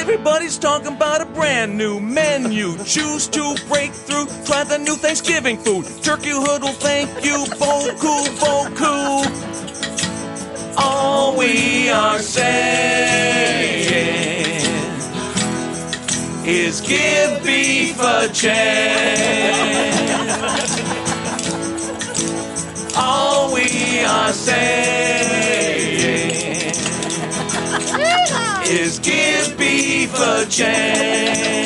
Everybody's talking about a brand new menu. Choose to break through. Try the new Thanksgiving food. Turkey Hood will thank you. Boku, boku. All we are saying is give beef a chance. All we are saying is give beef a chance.